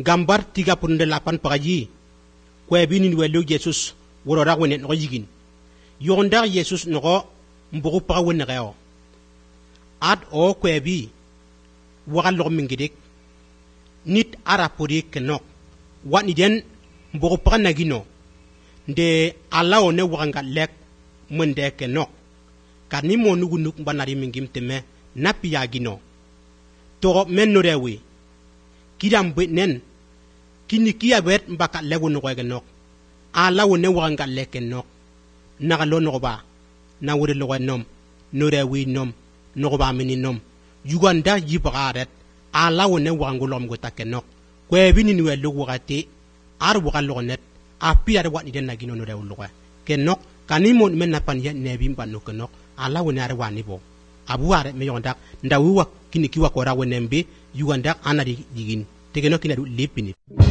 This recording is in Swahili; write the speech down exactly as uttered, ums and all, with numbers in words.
gambar tiga puluh delapan pagi kwe binin welu Jesus woro ra wone no yigin yonda Jesus no mbugo pa wone reo ad o kwe bi wagal lo mingidik nit arapuri kenok wani den mbugo pa nagino de alaw ne wanga lek mende kenok kani mo nugu nuk banari mingim teme napi yagino to men no rewi kidam benen kini kiya bet mbaka legu no ko genok ala wone wanga leken nok naga lo no ba na wure lo nom no rewi nom no ba mini nom yuganda yibagaret ala wone wangu lom go takenok ko bini ni welu wagati ar wagal lo net api ar wani den nagino no rewu lo kenok kanimo men napan ya nebi mbanu kenok ala wone ar wani bo abuare me yondak ndawu wa kini kiwa ko ra wonembe yuganda anari digin tegeno kina du lipini